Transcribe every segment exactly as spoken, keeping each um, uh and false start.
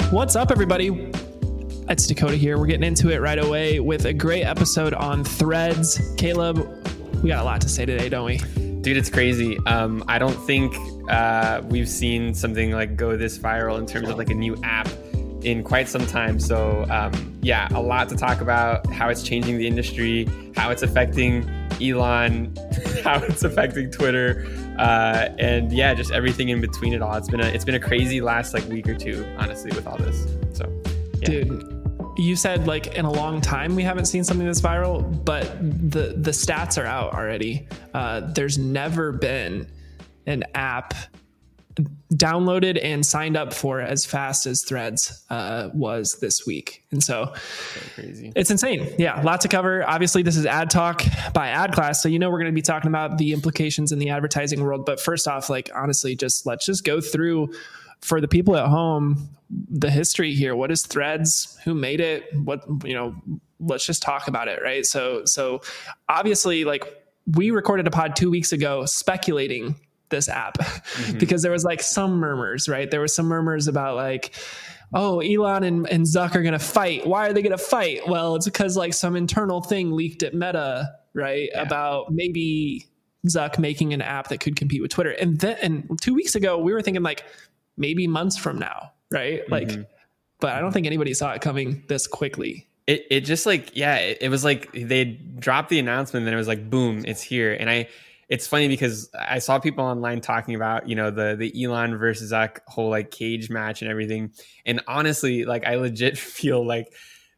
What's up, everybody? It's Dakota here. We're getting into it right away with a great episode on Threads. Caleb, we got a lot to say today, don't we? Dude, it's crazy. Um, I don't think uh, we've seen something like go this viral in terms of like a new app in quite some time. So um, yeah, a lot to talk about, how it's changing the industry, how it's affecting Elon, how it's affecting Twitter, uh, and yeah, just everything in between it all. It's been a it's been a crazy last like week or two, honestly, with all this. So yeah. Dude, you said like in a long time we haven't seen something that's viral, but the the stats are out already. Uh, there's never been an app downloaded and signed up for as fast as Threads uh, was this week. And so crazy. It's insane. Yeah, lots to cover. Obviously, this is Ad Talk by Ad Class. So, you know, we're going to be talking about the implications in the advertising world. But first off, like, honestly, just let's just go through for the people at home, the history here. What is Threads? Who made it? What, you know, let's just talk about it. Right. So, so obviously, like, we recorded a pod two weeks ago speculating this app mm-hmm. because there was like some murmurs, right? There was some murmurs about like, oh, Elon and, and Zuck are going to fight. Why are they going to fight? Well, it's because like some internal thing leaked at Meta, right? Yeah. About maybe Zuck making an app that could compete with Twitter. And then and two weeks ago, we were thinking like maybe months from now, right? Mm-hmm. Like, but I don't think anybody saw it coming this quickly. It it just like, yeah, it, it was like they dropped the announcement and then it was like, boom, it's here. And I, it's funny because I saw people online talking about, you know, the the Elon versus Zuck whole like cage match and everything. And honestly, like I legit feel like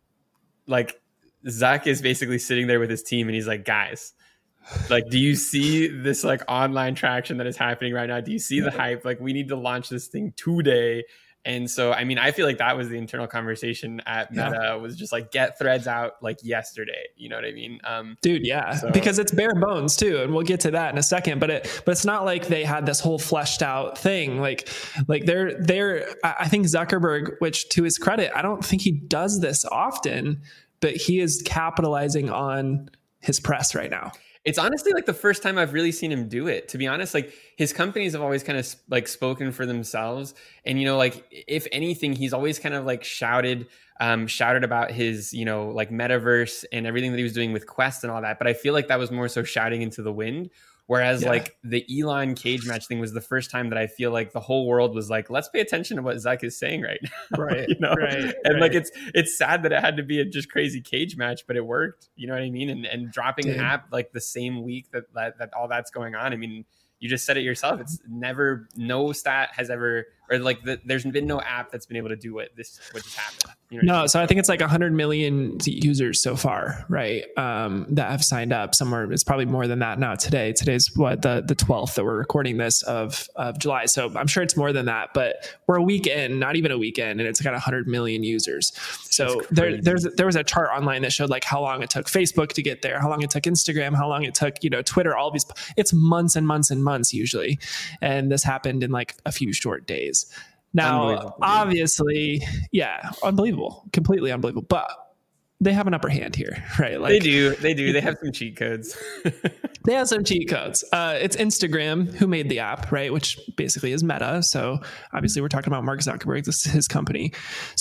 like Zuck is basically sitting there with his team and he's like, guys, like, do you see this like online traction that is happening right now? Do you see the hype? Like, we need to launch this thing today. And so, I mean, I feel like that was the internal conversation at Meta yeah. was just like, get Threads out like yesterday. You know what I mean? Um, Dude, yeah, so. Because it's bare bones too. And we'll get to that in a second, but it, but it's not like they had this whole fleshed out thing. Like, like they're, they're, I think Zuckerberg, which to his credit, I don't think he does this often, but he is capitalizing on his press right now. It's honestly like the first time I've really seen him do it, to be honest. Like his companies have always kind of like spoken for themselves. And, you know, like if anything, he's always kind of like shouted, um, shouted about his, you know, like metaverse and everything that he was doing with Quest and all that. But I feel like that was more so shouting into the wind. Whereas yeah. like the Elon cage match thing was the first time that I feel like the whole world was like, let's pay attention to what Zuck is saying right now. Right. you know? Right. And right. like, it's, it's sad that it had to be a just crazy cage match, but it worked. You know what I mean? And and dropping Dude. an app like the same week that, that, that all that's going on. I mean, you just said it yourself. It's never, no stat has ever, or like the, there's been no app that's been able to do what this, what just happened. You know no. I mean? So I think it's like a hundred million users so far, right? Um, that have signed up somewhere. It's probably more than that now today. Today's what the, the twelfth that we're recording this of, of July. So I'm sure it's more than that, but we're a week in, not even a weekend, and it's got a hundred million users. So there, there's, there was a chart online that showed like how long it took Facebook to get there, how long it took Instagram, how long it took, you know, Twitter, all these, it's months and months and months usually. And this happened in like a few short days. Now, obviously, yeah, unbelievable, completely unbelievable, but they have an upper hand here, right? Like, they do, they do. They have some cheat codes. They have some cheat codes. Uh, it's Instagram who made the app, right? Which basically is Meta. So obviously we're talking about Mark Zuckerberg. This is his company.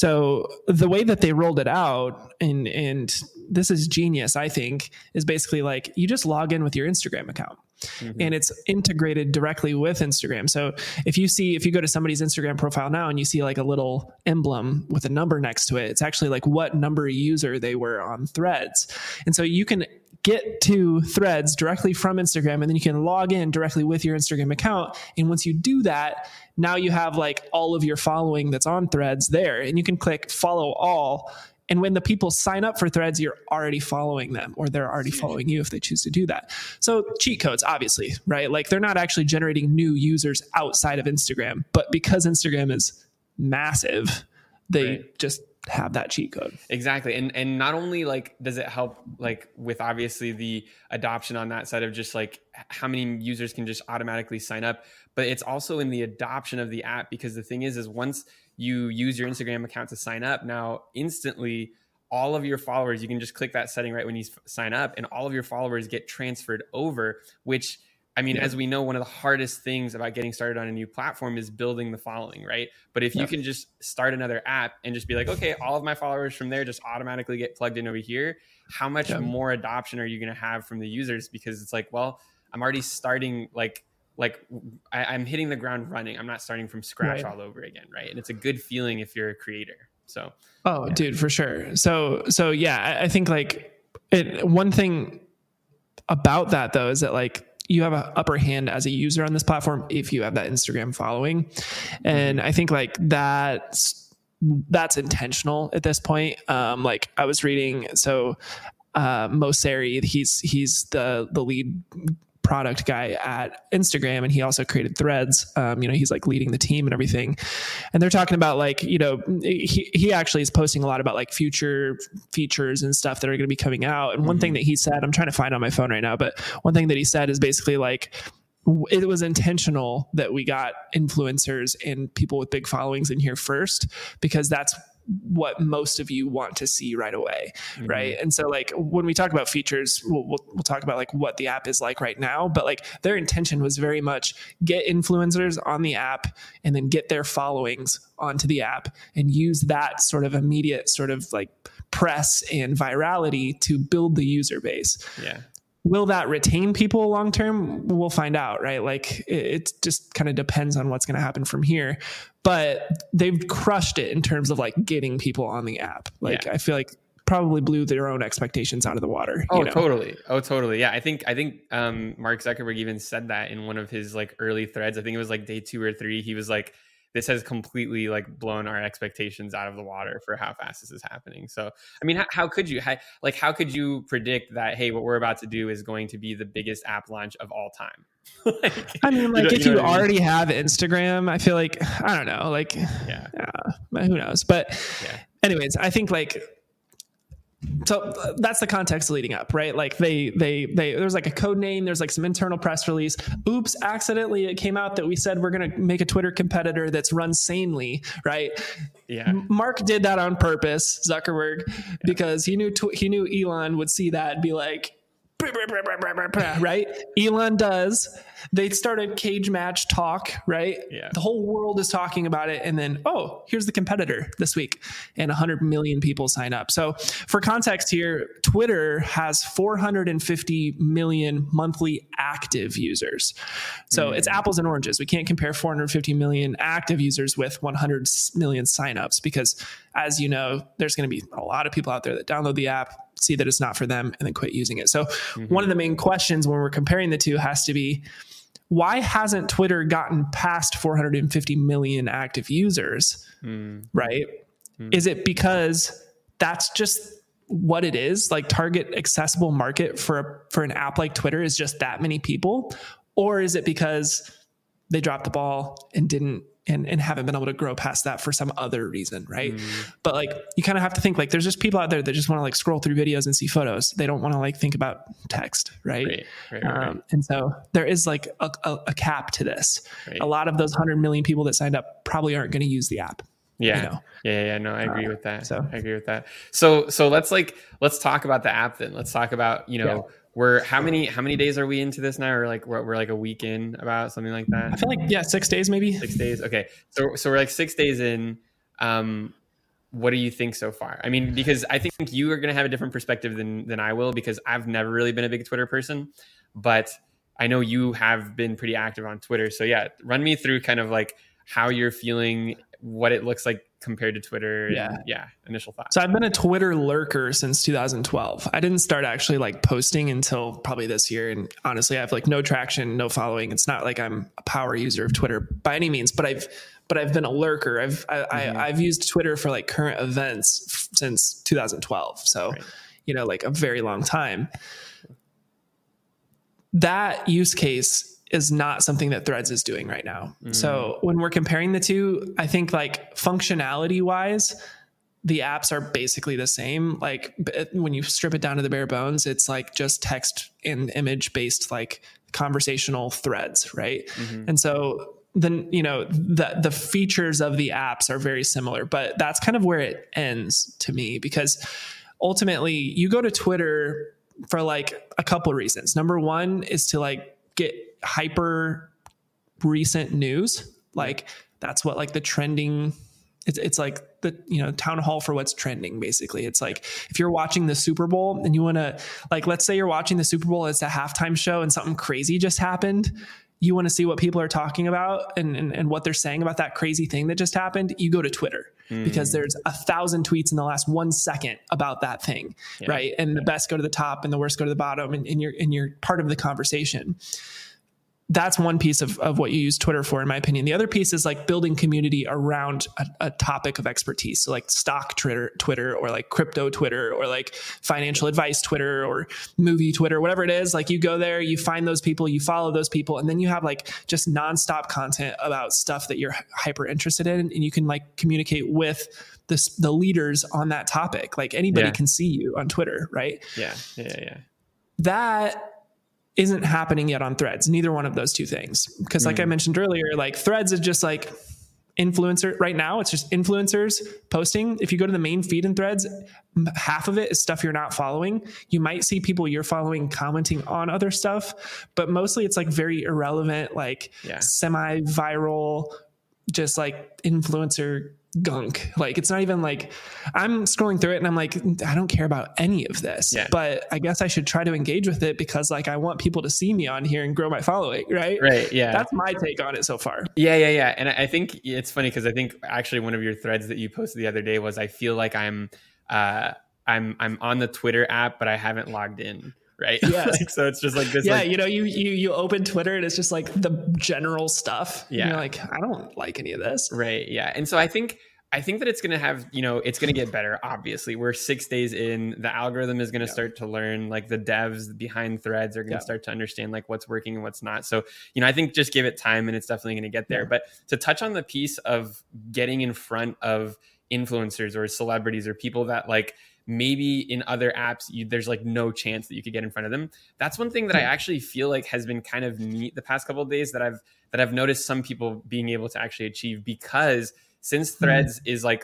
So the way that they rolled it out, and and this is genius, I think, is basically like you just log in with your Instagram account. Mm-hmm. And it's integrated directly with Instagram. So if you see, if you go to somebody's Instagram profile now and you see like a little emblem with a number next to it, it's actually like what number user they were on Threads. And so you can get to Threads directly from Instagram, and then you can log in directly with your Instagram account. And once you do that, now you have like all of your following that's on Threads there, and you can click follow all. And when the people sign up for Threads, you're already following them, or they're already following you if they choose to do that. So cheat codes, obviously, right? Like they're not actually generating new users outside of Instagram, but because Instagram is massive, they right. just have that cheat code. Exactly. And and not only like does it help like with obviously the adoption on that side of just like how many users can just automatically sign up, but it's also in the adoption of the app, because the thing is, is once you use your Instagram account to sign up, now instantly all of your followers, you can just click that setting right when you sign up, and all of your followers get transferred over, which I mean, Yeah. as we know, one of the hardest things about getting started on a new platform is building the following, right? But if you Yep. can just start another app and just be like, okay, all of my followers from there just automatically get plugged in over here, how much Yep. more adoption are you going to have from the users? Because it's like, well, I'm already starting like, like I, I'm hitting the ground running. I'm not starting from scratch Right. all over again, right? And it's a good feeling if you're a creator. So, oh, yeah. dude, for sure. So, so yeah, I, I think like it, one thing about that though is that like you have an upper hand as a user on this platform if you have that Instagram following, and I think like that's that's intentional at this point. Um, like I was reading, so uh, Mo Seri, he's he's the the lead product guy at Instagram, and he also created Threads. Um, you know, he's like leading the team and everything. And they're talking about like, you know, he, he actually is posting a lot about like future features and stuff that are going to be coming out. And one Mm-hmm. thing that he said, I'm trying to find on my phone right now, but one thing that he said is basically like, it was intentional that we got influencers and people with big followings in here first, because that's what most of you want to see right away. Mm-hmm. Right. And so like when we talk about features, we'll, we'll, we'll talk about like what the app is like right now, but like their intention was very much get influencers on the app and then get their followings onto the app and use that sort of immediate sort of like press and virality to build the user base. Yeah. Will that retain people long term? We'll find out, right? Like it, it just kind of depends on what's going to happen from here. But they've crushed it in terms of like getting people on the app. Like yeah. I feel like probably blew their own expectations out of the water. Oh, you know? totally. Oh, totally. Yeah, I think I think um, Mark Zuckerberg even said that in one of his like early threads. I think it was like day two or three. He was like, this has completely like blown our expectations out of the water for how fast this is happening. So, I mean, how, how could you, how, like, how could you predict that, hey, what we're about to do is going to be the biggest app launch of all time? like, I mean, like you know, if you, you already I mean? have Instagram, I feel like, I don't know, like, yeah, uh, who knows? But yeah. anyways, I think like, so that's the context leading up, right? Like they, they, they, there's like a code name. There's like some internal press release. Oops, accidentally it came out that we said we're going to make a Twitter competitor that's run sanely, right? Yeah. Mark did that on purpose, Zuckerberg, yeah. because he knew tw- he knew Elon would see that and be like, right? Elon does. They started cage match talk, right? Yeah. The whole world is talking about it. And then, oh, here's the competitor this week. And one hundred million people sign up. So for context here, Twitter has four hundred fifty million monthly active users. So mm. it's apples and oranges. We can't compare four hundred fifty million active users with one hundred million signups because, as you know, there's going to be a lot of people out there that download the app, see that it's not for them, and then quit using it. So mm-hmm. one of the main questions when we're comparing the two has to be, why hasn't Twitter gotten past four hundred fifty million active users, mm. right? Mm. Is it because that's just what it is? Like target accessible market for, a, for an app like Twitter is just that many people? Or is it because they dropped the ball and didn't And, and haven't been able to grow past that for some other reason, right? Mm. But like, you kind of have to think like, there's just people out there that just want to like scroll through videos and see photos. They don't want to like think about text, right? Right, right, right, um, right. And so there is like a, a, a cap to this. Right. A lot of those one hundred million people that signed up probably aren't going to use the app. Yeah. You know? Yeah. Yeah. No, I agree uh, with that. So I agree with that. So, so let's like, let's talk about the app then. Let's talk about, you know, yeah. We're how many how many days are we into this now? Or like we're, we're like a week in, about something like that. I feel like yeah, six days maybe. Six days. Okay, so so we're like six days in. Um, what do you think so far? I mean, because I think you are going to have a different perspective than than I will, because I've never really been a big Twitter person, but I know you have been pretty active on Twitter. So yeah, run me through kind of like how you're feeling, what it looks like compared to Twitter. Yeah. And, yeah. Initial thoughts. So I've been a Twitter lurker since two thousand twelve. I didn't start actually like posting until probably this year. And honestly, I have like no traction, no following. It's not like I'm a power user of Twitter by any means, but I've, but I've been a lurker. I've, I, mm-hmm. I, I've used Twitter for like current events f- since two thousand twelve. So, right. you know, like a very long time. That use case is not something that Threads is doing right now. Mm. So when we're comparing the two, I think like functionality wise, the apps are basically the same. Like when you strip it down to the bare bones, it's like just text and image based, like conversational threads. Right. Mm-hmm. And so then, you know, the, the features of the apps are very similar, but that's kind of where it ends to me, because ultimately you go to Twitter for like a couple of reasons. Number one is to like get hyper recent news. Like that's what like the trending, it's it's like the, you know, town hall for what's trending. Basically, it's like if you're watching the Super Bowl and you want to, like, let's say you're watching the Super Bowl, it's a halftime show and something crazy just happened. You want to see what people are talking about and, and, and what they're saying about that crazy thing that just happened. You go to Twitter mm. because there's a thousand tweets in the last one second about that thing. Yeah. Right. And the best go to the top and the worst go to the bottom, and, and you're, and you're part of the conversation. That's one piece of, of what you use Twitter for, in my opinion. The other piece is like building community around a, a topic of expertise. So like stock Twitter, Twitter, or like crypto Twitter, or like financial advice Twitter, or movie Twitter, whatever it is. Like you go there, you find those people, you follow those people, and then you have like just nonstop content about stuff that you're hyper interested in, and you can like communicate with the, the leaders on that topic. Like anybody yeah. can see you on Twitter, right? Yeah, yeah, yeah. That isn't happening yet on Threads. Neither one of those two things. Because like mm. I mentioned earlier, like Threads is just like influencer right now. It's just influencers posting. If you go to the main feed in Threads, half of it is stuff you're not following. You might see people you're following commenting on other stuff, but mostly it's like very irrelevant, like yeah. semi-viral, just like influencer gunk. Like it's not even like, I'm scrolling through it and I'm like, I don't care about any of this, yeah. but I guess I should try to engage with it because like I want people to see me on here and grow my following, right? Right. Yeah. That's my take on it so far. Yeah. Yeah. Yeah. And I think it's funny because I think actually one of your threads that you posted the other day was, I feel like I'm, uh, I'm, I'm on the Twitter app, but I haven't logged in. Right. Yeah. like, so it's just like this. Yeah. Like, you know, you, you, you open Twitter and it's just like the general stuff. Yeah. And you're like, I don't like any of this. Right. Yeah. And so I think, I think that it's going to have, you know, it's going to get better. Obviously, we're six days in. The algorithm is going to yeah. start to learn, like the devs behind Threads are going to yeah. start to understand like what's working and what's not. So, you know, I think just give it time and it's definitely going to get there. Yeah. But to touch on the piece of getting in front of influencers or celebrities or people that like maybe in other apps, you, there's like no chance that you could get in front of them. That's one thing that yeah. I actually feel like has been kind of neat the past couple of days that I've, that I've noticed some people being able to actually achieve, because since Threads mm-hmm. is like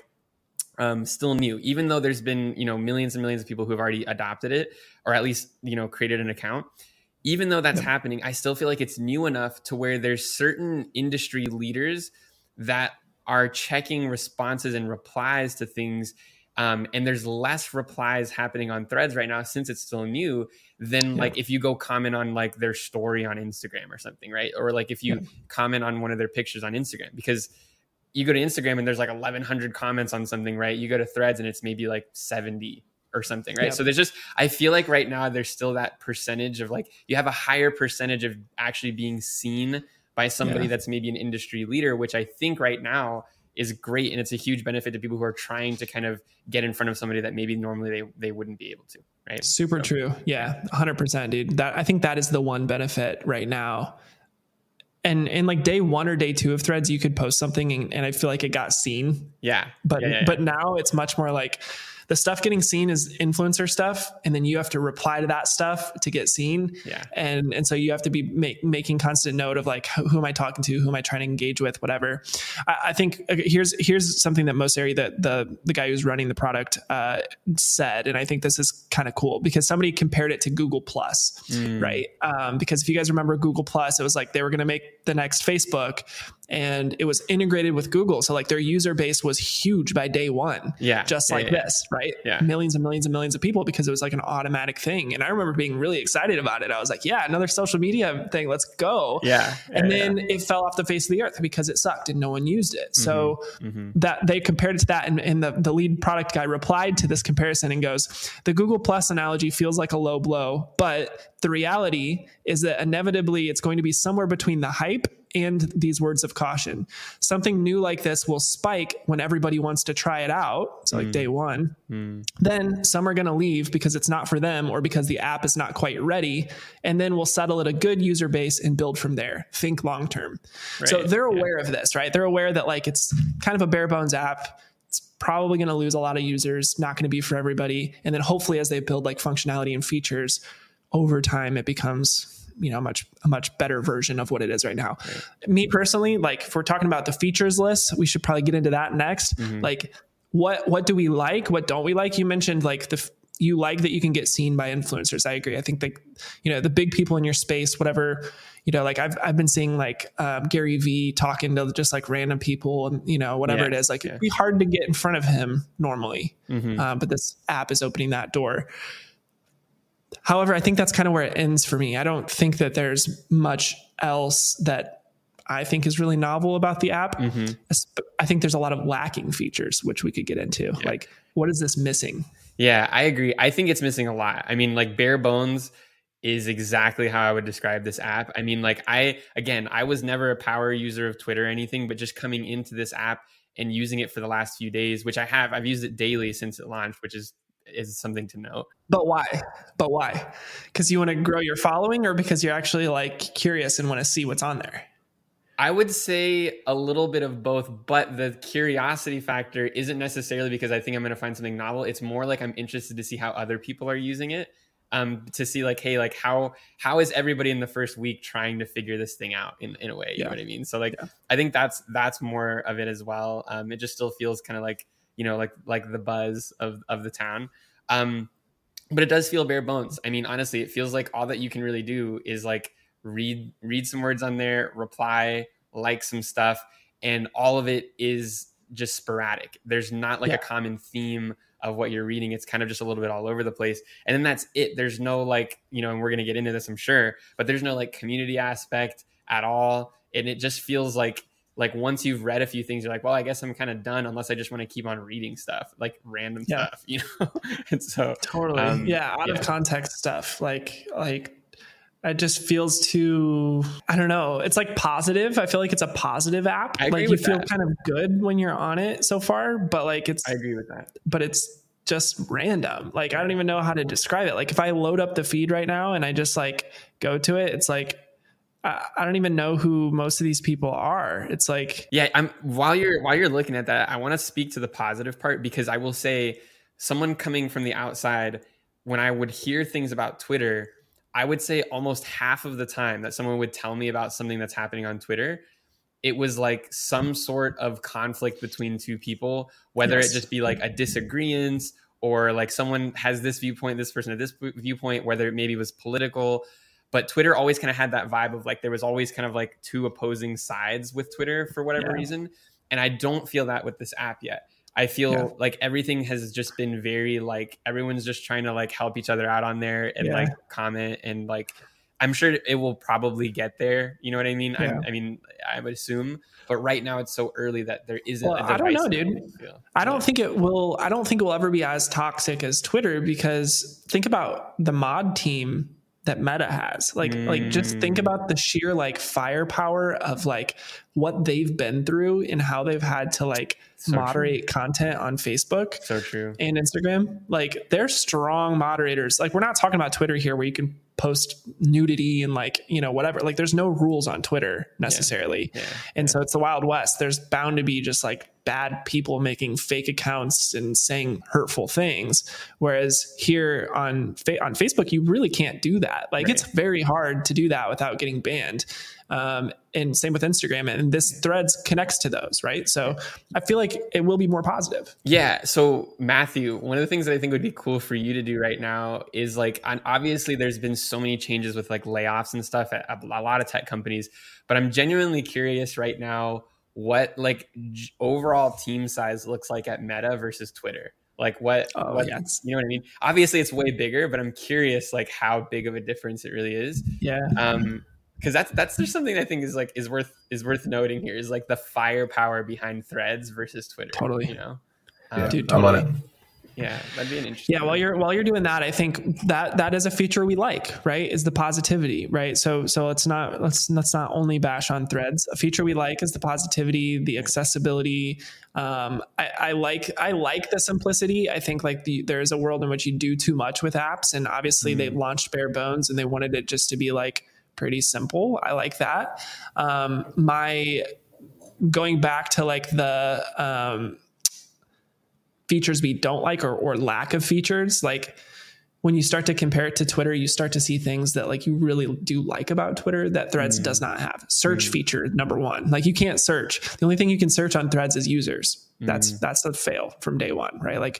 um, still new, even though there's been, you know, millions and millions of people who have already adopted it, or at least, you know, created an account, even though that's yeah. happening, I still feel like it's new enough to where there's certain industry leaders that are checking responses and replies to things. Um, and there's less replies happening on Threads right now since it's still new than yeah. like if you go comment on like their story on Instagram or something, right? Or like if you yeah. comment on one of their pictures on Instagram, because you go to Instagram and there's like eleven hundred comments on something, right? You go to Threads and it's maybe like seventy or something, right? Yeah. So there's just, I feel like right now there's still that percentage of like, you have a higher percentage of actually being seen by somebody yeah. that's maybe an industry leader, which I think right now is great. And it's a huge benefit to people who are trying to kind of get in front of somebody that maybe normally they, they wouldn't be able to, right? Super so. true. Yeah. one hundred percent, dude. That, I think that is the one benefit right now. And in like day one or day two of Threads, you could post something and, and I feel like it got seen. Yeah. But yeah, yeah, yeah. but now it's much more like the stuff getting seen is influencer stuff. And then you have to reply to that stuff to get seen. Yeah. And, and so you have to be make, making constant note of like, who, who am I talking to? Who am I trying to engage with? Whatever. I, I think here's, here's something that Mosseri, that the, the guy who's running the product, uh, said. And I think this is kind of cool because somebody compared it to Google Plus, mm. right? Um, because if you guys remember Google Plus, it was like, they were going to make the next Facebook and it was integrated with Google. So like their user base was huge by day one. Yeah. Just yeah, like yeah, this. Right. Yeah. Millions and millions and millions of people because it was like an automatic thing. And I remember being really excited about it. I was like, yeah, another social media thing. Let's go. Yeah. yeah and then yeah. it fell off the face of the earth because it sucked and no one used it. Mm-hmm. So mm-hmm. that they compared it to that. And, and the, the lead product guy replied to this comparison and goes, the Google Plus analogy feels like a low blow, but the reality is that inevitably it's going to be somewhere between the hype and these words of caution. Something new like this will spike when everybody wants to try it out. So like mm. day one, mm. then some are going to leave because it's not for them or because the app is not quite ready. And then we'll settle at a good user base and build from there. Think long-term. Right. So they're aware yeah. of this, right? They're aware that like, it's kind of a bare bones app. It's probably going to lose a lot of users, not going to be for everybody. And then hopefully as they build like functionality and features over time, it becomes, you know, much, a much better version of what it is right now. Right. Me personally, like if we're talking about the features list, we should probably get into that next. Mm-hmm. Like what, what do we like? What don't we like? You mentioned like the, you like that you can get seen by influencers. I agree. I think that, you know, the big people in your space, whatever, you know, like I've, I've been seeing like um, Gary Vee talking to just like random people and, you know, whatever yeah, it is, like yeah. it'd be hard to get in front of him normally. Mm-hmm. Um, but this app is opening that door. However, I think that's kind of where it ends for me. I don't think that there's much else that I think is really novel about the app. Mm-hmm. I think there's a lot of lacking features, which we could get into. Yeah. Like, what is this missing? Yeah, I agree. I think it's missing a lot. I mean, like bare bones is exactly how I would describe this app. I mean, like I, again, I was never a power user of Twitter or anything, but just coming into this app and using it for the last few days, which I have, I've used it daily since it launched, which is is something to note. But why? But why? Because you want to grow your following, or because you're actually like curious and want to see what's on there? I would say a little bit of both, but the curiosity factor isn't necessarily because I think I'm going to find something novel. It's more like I'm interested to see how other people are using it, um, to see like, hey, like how how is everybody in the first week trying to figure this thing out in, in a way? You yeah. know what I mean? So like, yeah. I think that's that's more of it as well. Um, it just still feels kind of like, you know, like like the buzz of of the town. Um, but it does feel bare bones. I mean, honestly, it feels like all that you can really do is like read read some words on there, reply, like some stuff, and all of it is just sporadic. There's not like yeah. a common theme of what you're reading. It's kind of just a little bit all over the place. And then that's it. There's no like, you know, and we're going to get into this, I'm sure, but there's no like community aspect at all. And it just feels like like once you've read a few things, you're like, well, I guess I'm kind of done unless I just want to keep on reading stuff, like random yeah. stuff, you know? And so totally. Um, yeah. Out yeah. of context stuff. Like, like it just feels too, I don't know. It's like positive. I feel like it's a positive app. I agree like with you feel that. kind of good when you're on it so far, but like it's, I agree with that, but it's just random. Like, I don't even know how to describe it. Like if I load up the feed right now and I just like go to it, it's like, I don't even know who most of these people are. It's like, yeah, I'm while you're, while you're looking at that, I want to speak to the positive part, because I will say someone coming from the outside, when I would hear things about Twitter, I would say almost half of the time that someone would tell me about something that's happening on Twitter, it was like some sort of conflict between two people, whether yes. it just be like a disagreement or like someone has this viewpoint, this person has this viewpoint, whether it maybe was political. But Twitter always kind of had that vibe of like, there was always kind of like two opposing sides with Twitter for whatever yeah. reason. And I don't feel that with this app yet. I feel yeah. like everything has just been very like, everyone's just trying to like help each other out on there and yeah. like comment, and like, I'm sure it will probably get there. You know what I mean? Yeah. I, I mean, I would assume, but right now it's so early that there isn't well, a I don't know, dude. I don't yeah. think it will, I don't think it will ever be as toxic as Twitter, because think about the mod team that Meta has. Like, mm. like just think about the sheer like firepower of like what they've been through and how they've had to like so moderate true. content on Facebook so true. and Instagram. Like they're strong moderators. Like we're not talking about Twitter here where you can post nudity and like, you know, whatever. Like there's no rules on Twitter necessarily. Yeah. Yeah. And yeah. so it's the Wild West. There's bound to be just like bad people making fake accounts and saying hurtful things. Whereas here on, on Facebook, you really can't do that. Like right. it's very hard to do that without getting banned. Um, and same with Instagram, and this Threads connects to those, right? So I feel like it will be more positive. Yeah. So Matthew, one of the things that I think would be cool for you to do right now is like, obviously there's been so many changes with like layoffs and stuff at a lot of tech companies, but I'm genuinely curious right now what like j- overall team size looks like at Meta versus Twitter. Like what, oh, what yes. you know what I mean? Obviously it's way bigger, but I'm curious like how big of a difference it really is. Yeah. Um, Because that's that's just something I think is like is worth is worth noting here is like the firepower behind Threads versus Twitter. Totally, you know, yeah, um, Dude, I'm totally. on it. Yeah, that'd be an interesting. Yeah, while you're while you're doing that, I think that that is a feature we like, right? Is the positivity, right? So so let's not let's let's not only bash on Threads. A feature we like is the positivity, the accessibility. Um, I, I like I like the simplicity. I think like the there is a world in which you do too much with apps, and obviously mm-hmm. they launched bare bones and they wanted it just to be like pretty simple. I like that. Um, my going back to like the um, features we don't like or, or lack of features, like when you start to compare it to Twitter, you start to see things that like you really do like about Twitter that Threads mm. does not have. Search mm. feature number one. Like you can't search. The only thing you can search on Threads is users. That's mm. that's a fail from day one, right? Like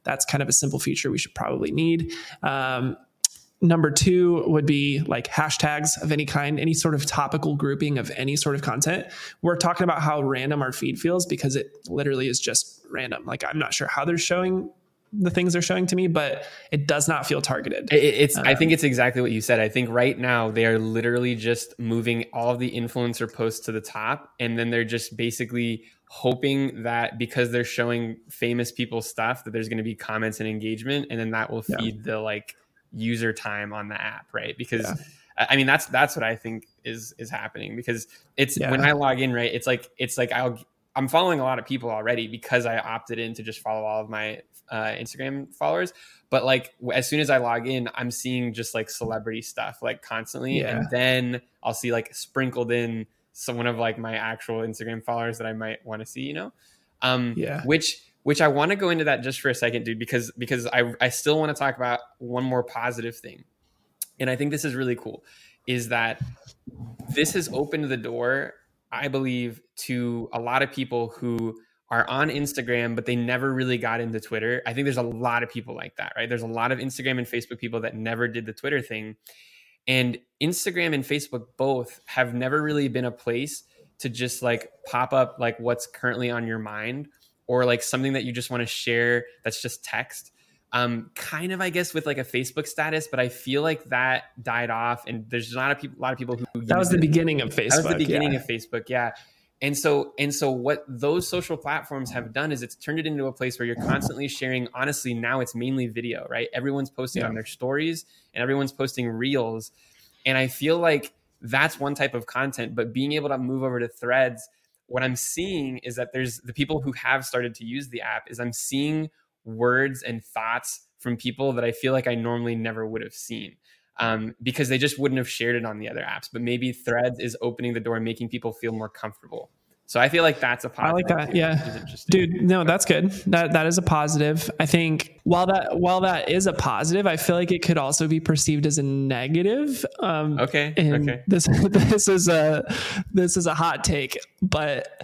That's kind of a simple feature we should probably need. Um, Number two would be like hashtags of any kind, any sort of topical grouping of any sort of content. We're talking about how random our feed feels because it literally is just random. Like I'm not sure how they're showing the things they're showing to me, but it does not feel targeted. It, it's, um, I think Uh, it's exactly what you said. I think right now they are literally just moving all of the influencer posts to the top. And then they're just basically hoping that because they're showing famous people's stuff, that there's going to be comments and engagement. And then that will feed yeah. the like user time on the app. Right. Because yeah. I mean, that's, that's what I think is, is happening because it's yeah. when I log in, right. It's like, it's like, I'll, I'm following a lot of people already because I opted in to just follow all of my uh, Instagram followers. But like, as soon as I log in, I'm seeing just like celebrity stuff like constantly. Yeah. And then I'll see like sprinkled in someone of like my actual Instagram followers that I might want to see, you know? Um, yeah. Which, which I want to go into that just for a second, dude, because, because I, I still want to talk about one more positive thing. And I think this is really cool is that this has opened the door, I believe, to a lot of people who are on Instagram, but they never really got into Twitter. I think there's a lot of people like that, right? There's a lot of Instagram and Facebook people that never did the Twitter thing. And Instagram and Facebook both have never really been a place to just like pop up like what's currently on your mind or like something that you just want to share that's just text. Um, kind of, I guess, with like a Facebook status, but I feel like that died off, and there's a lot of people, a lot of people who that was the it. beginning of Facebook. That was the beginning yeah. of Facebook, yeah. And so, and so, what those social platforms have done is it's turned it into a place where you're constantly sharing. Honestly, now it's mainly video, right? Everyone's posting yeah. on their stories, and everyone's posting reels, and I feel like that's one type of content. But being able to move over to Threads, what I'm seeing is that there's the people who have started to use the app. Is I'm seeing words and thoughts from people that I feel like I normally never would have seen um, because they just wouldn't have shared it on the other apps. But maybe Threads is opening the door and making people feel more comfortable. So I feel like that's a positive. I like that. Too, yeah. Dude, no, that's good. That that is a positive. I think while that while that is a positive, I feel like it could also be perceived as a negative. Um, okay. And okay. This this is a this is a hot take, but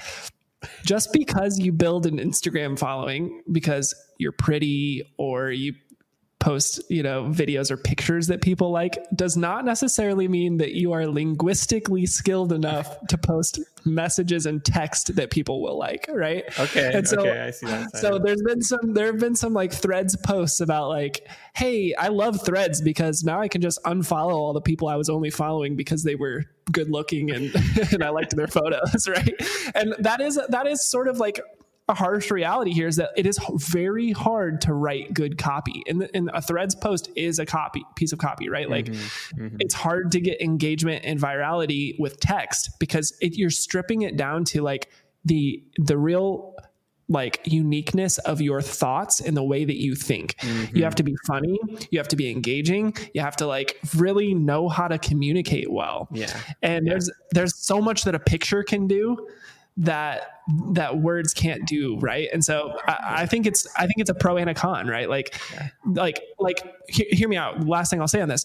just because you build an Instagram following because you're pretty or you post, you know, videos or pictures that people like does not necessarily mean that you are linguistically skilled enough to post messages and text that people will like, right? Okay. And so, okay, I see that. So there's been some, there have been some like Threads posts about like, hey, I love Threads because now I can just unfollow all the people I was only following because they were good looking and, and I liked their photos, right? And that is, that is sort of like a harsh reality here is that it is very hard to write good copy, and, and a Threads post is a copy piece of copy, right? Like mm-hmm, mm-hmm. It's hard to get engagement and virality with text because it, you're stripping it down to like the the real like uniqueness of your thoughts and the way that you think. Mm-hmm. You have to be funny, you have to be engaging, you have to like really know how to communicate well. Yeah. And yeah. there's there's so much that a picture can do that that words can't do, right? And so I, I think it's I think it's a pro and a con, right? Like, yeah. like, like, he, hear me out. Last thing I'll say on this: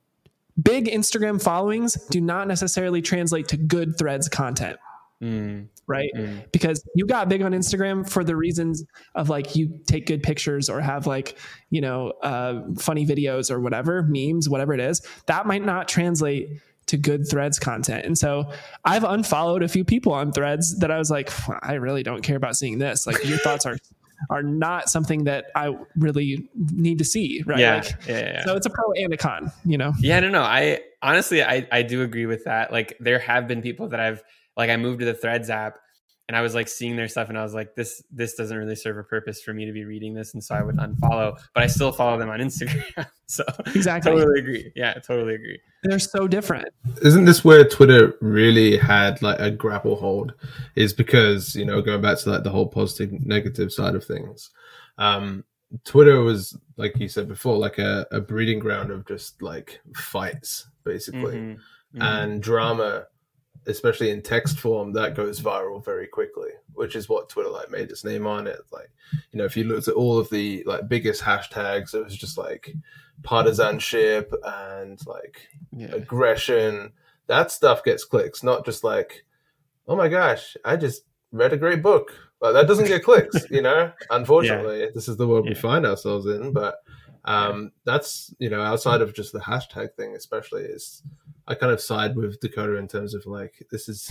big Instagram followings do not necessarily translate to good Threads content, mm. right? Mm. Because you got big on Instagram for the reasons of like you take good pictures or have like you know uh, funny videos or whatever, memes, whatever it is. That might not translate to good Threads content. And so I've unfollowed a few people on Threads that I was like, I really don't care about seeing this. Like your thoughts are, are not something that I really need to see. Right. Yeah, like, yeah, yeah. So it's a pro and a con, you know? Yeah, no, no. I honestly, I, I do agree with that. Like there have been people that I've like, I moved to the Threads app and I was like seeing their stuff and I was like, this, this doesn't really serve a purpose for me to be reading this. And so I would unfollow, but I still follow them on Instagram. So exactly. Totally agree. Yeah, totally agree. They're so different. Isn't this where Twitter really had like a grapple hold? Is because, you know, going back to like the whole positive negative side of things. Um, Twitter was, like you said before, like a, a breeding ground of just like fights, basically. Mm-hmm. Mm-hmm. And drama, especially in text form, that goes viral very quickly, which is what Twitter like made its name on it. Like, you know, if you looked at all of the like biggest hashtags, it was just like partisanship and like yeah. aggression. That stuff gets clicks, not just like, oh my gosh, I just read a great book. Like that doesn't get clicks, you know. Unfortunately, Yeah. this is the world Yeah. we find ourselves in. But um, that's, you know, outside of just the hashtag thing, especially, is I kind of side with Dakota in terms of like this is.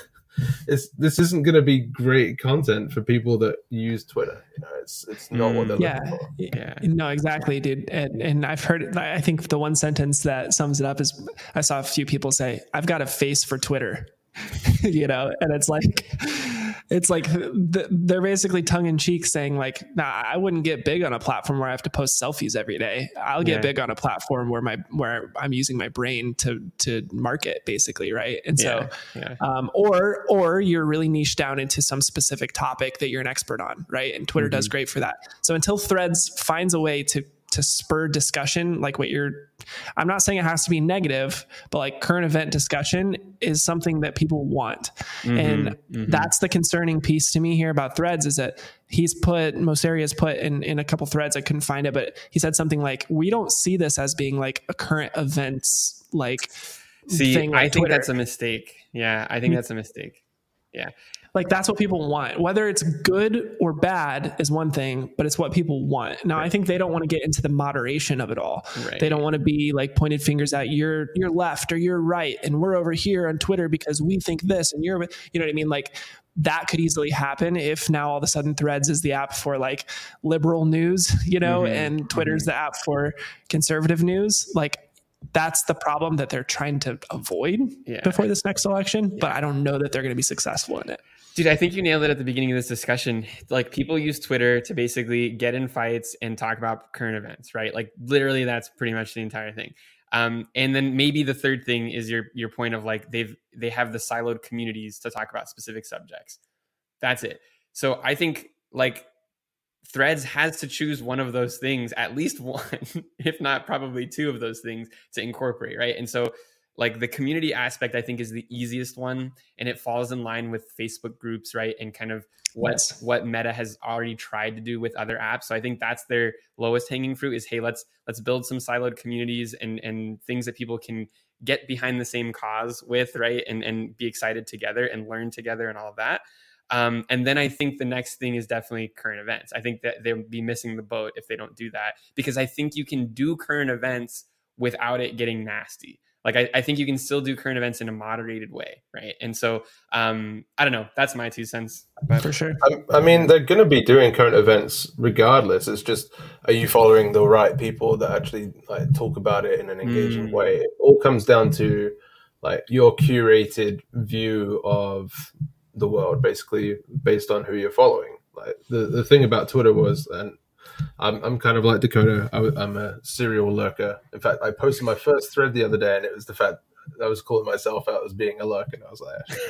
It's, this isn't going to be great content for people that use Twitter. You know, it's it's not what they're yeah. looking for. Yeah. No, exactly, dude. And and I've heard, I think the one sentence that sums it up is I saw a few people say, I've got a face for Twitter, you know, and it's like, it's like they're basically tongue in cheek saying like, nah, I wouldn't get big on a platform where I have to post selfies every day. I'll get Yeah. big on a platform where my, where I'm using my brain to, to market basically. Right. And so, Yeah. um, or, or you're really niche down into some specific topic that you're an expert on. Right. And Twitter Mm-hmm. does great for that. So until Threads finds a way to, to spur discussion, like what you're, I'm not saying it has to be negative, but like current event discussion is something that people want. Mm-hmm. And Mm-hmm. that's the concerning piece to me here about Threads is that he's put, Mosseri has put in, in a couple threads, I couldn't find it, but he said something like, we don't see this as being like a current events, like See, thing like I think Twitter. that's a mistake. Yeah. I think that's a mistake. Yeah. Like that's what people want. Whether it's good or bad is one thing, but it's what people want. Now, I think they don't want to get into the moderation of it all. Right. They don't want to be like pointed fingers at you're you're left or you're right, and we're over here on Twitter because we think this, and you're, you know what I mean? Like that could easily happen if now all of a sudden Threads is the app for like liberal news, you know, Mm-hmm. and Twitter's Mm-hmm. the app for conservative news. Like that's the problem that they're trying to avoid Yeah. before this next election. But I don't know that they're going to be successful in it. Dude, I think you nailed it at the beginning of this discussion. Like people use Twitter to basically get in fights and talk about current events, right? Like literally that's pretty much the entire thing. Um, and then maybe the third thing is your your point of like they've they have the siloed communities to talk about specific subjects. That's it. So I think like Threads has to choose one of those things, at least one, if not probably two of those things to incorporate, right? And so like the community aspect, I think is the easiest one, and it falls in line with Facebook groups, right? And kind of what Yes. what Meta has already tried to do with other apps. So I think that's their lowest hanging fruit is, hey, let's let's build some siloed communities and and things that people can get behind the same cause with, right? And and be excited together and learn together and all of that. Um, and then I think the next thing is definitely current events. I think that they'll be missing the boat if they don't do that, because I think you can do current events without it getting nasty. Like I, I think you can still do current events in a moderated way, right? And so um, I don't know. That's my two cents. But For sure. I, I mean, they're going to be doing current events regardless. It's just, are you following the right people that actually like talk about it in an engaging Mm. way? It all comes down to like your curated view of the world, basically based on who you're following. Like the, the thing about Twitter was, and I'm I'm kind of like Dakota. I, I'm a serial lurker. In fact, I posted my first thread the other day, and it was the fact I was calling myself out as being a lurker. And I was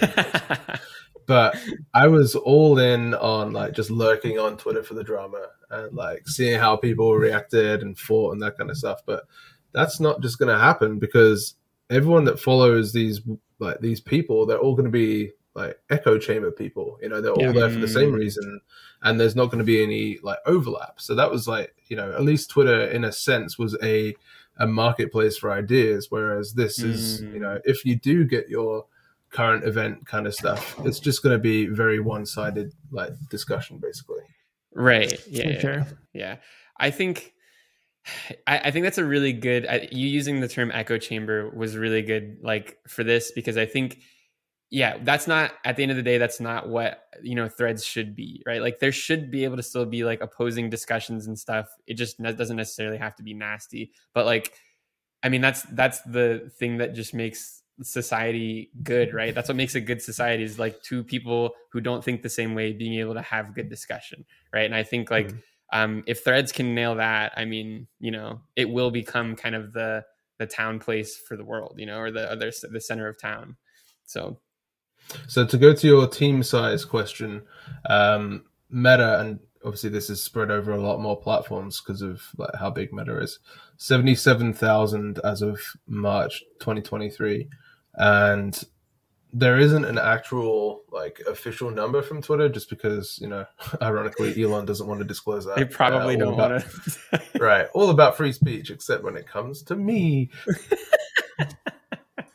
like, but I was all in on like just lurking on Twitter for the drama and like seeing how people reacted and fought and that kind of stuff. But that's not just going to happen, because everyone that follows these like these people, they're all going to be like echo chamber people. You know, they're all Yeah. there for the same reason, and there's not going to be any like overlap. So that was like, you know, at least Twitter in a sense was a a marketplace for ideas, whereas this is, Mm. you know, if you do get your current event kind of stuff, it's just going to be very one-sided like discussion basically. Right. Yeah. For yeah, sure. yeah. I think I, I think that's a really good I, you using the term echo chamber was really good like for this, because I think yeah, that's not at the end of the day, that's not what, you know, threads should be, right? Like there should be able to still be like opposing discussions and stuff. It just ne- doesn't necessarily have to be nasty, but like, I mean, that's, that's the thing that just makes society good, right? That's what makes a good society is like two people who don't think the same way being able to have good discussion. Right. And I think like, Mm-hmm. um, if threads can nail that, I mean, you know, it will become kind of the, the town place for the world, you know, or the other, the center of town. So, So to go to your team size question, um, Meta, and obviously this is spread over a lot more platforms because of like how big Meta is, seventy-seven thousand as of March twenty twenty-three. And there isn't an actual like official number from Twitter, just because, you know, ironically, Elon doesn't want to disclose that. they probably Uh, all don't about- want to. Right. All about free speech, except when it comes to me.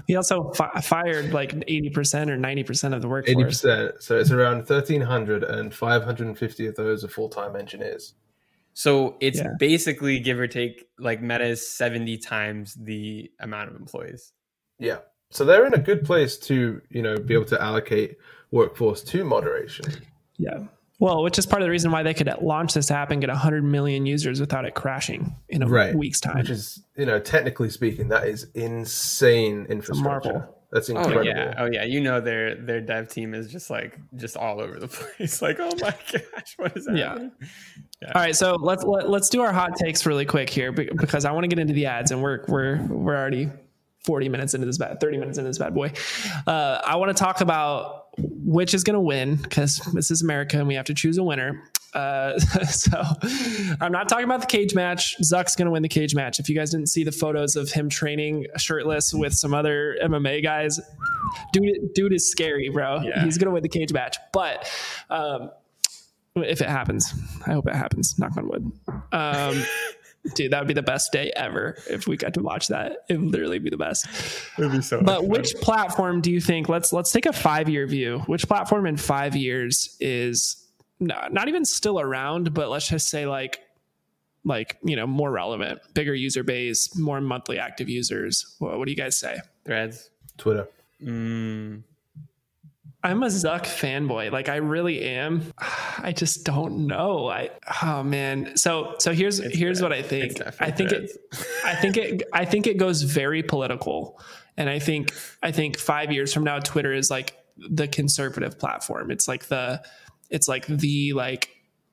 He also fi- fired like eighty percent or ninety percent of the workforce. eighty percent. So it's around thirteen hundred, and five hundred fifty of those are full-time engineers. So it's Yeah. basically, give or take, like Meta is seventy times the amount of employees. Yeah. So they're in a good place to, you know, be able to allocate workforce to moderation. Yeah. Well, which is part of the reason why they could launch this app and get one hundred million users without it crashing in a Right. week's time. Which is, you know, technically speaking, that is insane infrastructure. marvel. That's Oh incredible. yeah, oh yeah. You know their their dev team is just like just all over the place. Like, oh my gosh, what is Yeah. happening? Yeah. All right, so let's let, let's do our hot takes really quick here be- because I want to get into the ads, and we're we're we're already forty minutes into this bad, thirty minutes into this bad boy. Uh, I want to talk about which is going to win because this is America and we have to choose a winner. Uh, so I'm not talking about the cage match. Zuck's going to win the cage match. If you guys didn't see the photos of him training shirtless with some other M M A guys, dude, dude is scary, bro. Yeah. He's going to win the cage match. But um, if it happens, I hope it happens. Knock on wood. Um, dude, that would be the best day ever if we got to watch that. It would literally be the best. It would be so But much which fun. platform do you think? Let's let's take a five year view. Which platform in five years is not, not even still around, but let's just say like like you know more relevant, bigger user base, more monthly active users? What, what do you guys say? Threads? Twitter. Mm, I'm a Zuck fanboy. Like I really am. I just don't know. I oh man. So so here's It's here's Threads. what I think. It's definitely I think it I think it I think it goes very political. And I think I think five years from now Twitter is like the conservative platform. It's like the it's like the like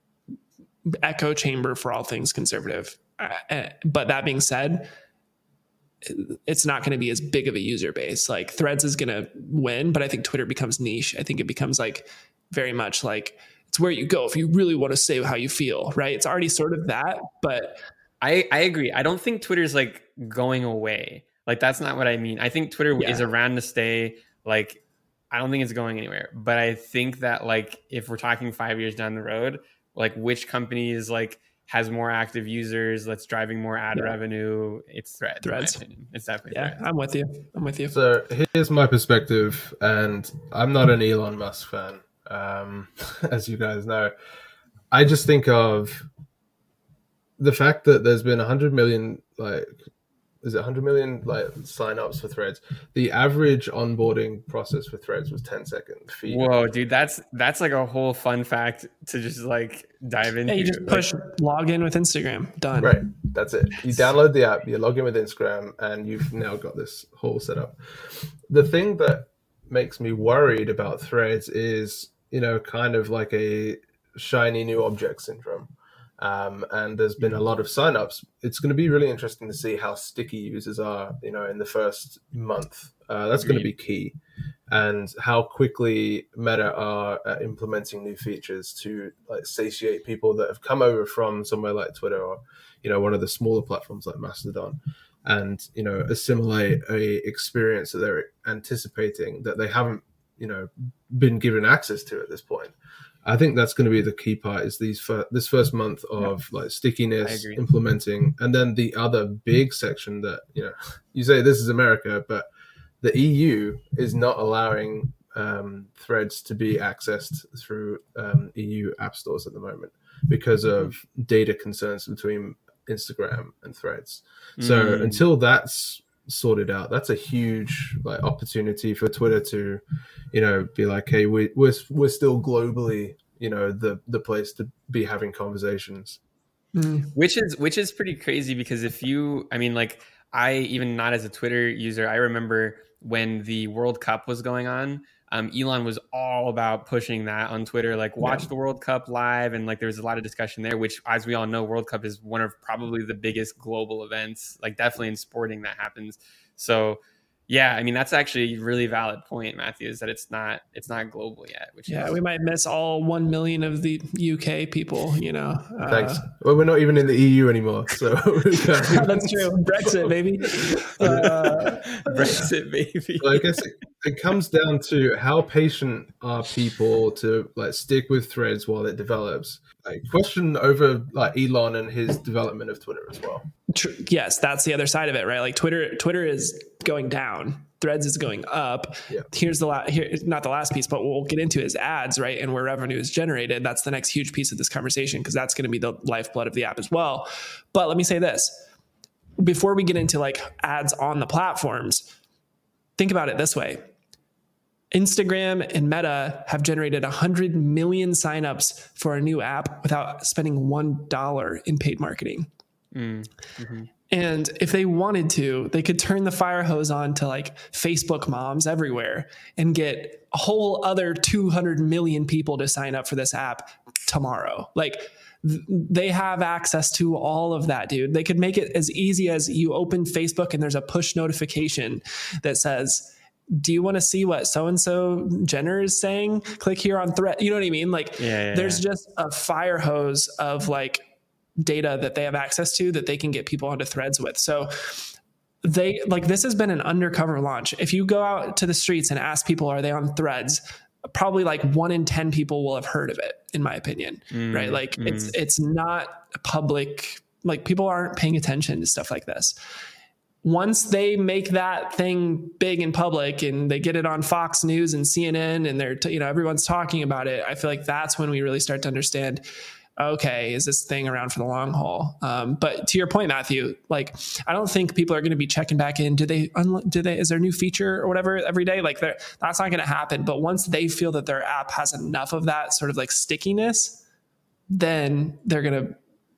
echo chamber for all things conservative. Uh, but that being said, it's not going to be as big of a user base. Like Threads is going to win, but I think Twitter becomes niche. I think it becomes like very much like it's where you go if you really want to say how you feel, right? It's already sort of that, but I, I agree. I don't think Twitter's like going away. Like that's not what I mean. I think Twitter Yeah. is around to stay. Like I don't think it's going anywhere. But I think that like if we're talking five years down the road, like which company is like has more active users, that's driving more ad Yeah. revenue, it's Threads. Threads. In my opinion. It's definitely yeah, Threads. I'm with you. I'm with you. So here's my perspective, and I'm not an Elon Musk fan, um, as you guys know. I just think of the fact that there's been one hundred million, like, is it one hundred million like signups for Threads? The average onboarding process for Threads was ten second feed. Whoa, dude, that's that's like a whole fun fact to just like dive into. Yeah, you just Like, push log in with Instagram. Done. Right, that's it. You download the app, you log in with Instagram, and you've now got this whole setup. The thing that makes me worried about Threads is, you know, kind of like a shiny new object syndrome. Um, and there's been a lot of signups. It's going to be really interesting to see how sticky users are, you know, in the first month. Uh, that's going to be key. And how quickly Meta are uh, implementing new features to like satiate people that have come over from somewhere like Twitter or, you know, one of the smaller platforms like Mastodon, and, you know, assimilate a experience that they're anticipating that they haven't, you know, been given access to at this point. I think that's going to be the key part, is these fir- this first month of like I stickiness, agree. implementing, and then the other big section that, you know, you say this is America, but the E U is not allowing um, Threads to be accessed through um, E U app stores at the moment because of data concerns between Instagram and Threads. So Mm. until that's sorted out, that's a huge like opportunity for Twitter to, you know, be like, hey, we, we're we're still globally, you know, the the place to be having conversations. Mm. which is which is pretty crazy, because if you, I mean, like I, even not as a Twitter user, I remember when the World Cup was going on, um, Elon was all about pushing that on Twitter, like watch Yeah. the World Cup live, and like there was a lot of discussion there, which, as we all know, World Cup is one of probably the biggest global events, like definitely in sporting, that happens. So yeah, I mean, that's actually a really valid point, Matthew, is that it's not it's not global yet, which Yeah, is, we might miss all one million of the U K people, you know. Uh, Thanks. Well, we're not even in the E U anymore, so we can't- That's true. Brexit, baby. Uh, Brexit, baby. So I guess it, it comes down to how patient are people to like stick with Threads while it develops. Like, question over like Elon and his development of Twitter as well. tr- yes, that's the other side of it, right? Like Twitter, Twitter is going down, Threads is going up. Yeah. Here's the last, here, not the last piece, but what we'll get into is ads, right? And where revenue is generated. That's the next huge piece of this conversation, because that's going to be the lifeblood of the app as well. But let me say this, before we get into like ads on the platforms, think about it this way. Instagram and Meta have generated one hundred million signups for a new app without spending one dollar in paid marketing. Mm-hmm. And if they wanted to, they could turn the fire hose on to like Facebook moms everywhere and get a whole other two hundred million people to sign up for this app tomorrow. Like th- they have access to all of that, dude. They could make it as easy as you open Facebook and there's a push notification that says, do you want to see what so-and-so Jenner is saying? Click here on Thread. You know what I mean? Like yeah, yeah, there's yeah. just a fire hose of like data that they have access to that they can get people onto Threads with. So they like, this has been an undercover launch. If you go out to the streets and ask people, are they on Threads? Probably like one in ten people will have heard of it, in my opinion, mm, right? Like mm. it's, it's not public. Like people aren't paying attention to stuff like this. Once they make that thing big in public and they get it on Fox News and C N N and they're, t- you know, everyone's talking about it, I feel like that's when we really start to understand, okay, is this thing around for the long haul? Um, but to your point, Matthew, like, I don't think people are going to be checking back in. Do they, unlo- do they, is there a new feature or whatever every day? Like that's not going to happen. But once they feel that their app has enough of that sort of like stickiness, then they're going to,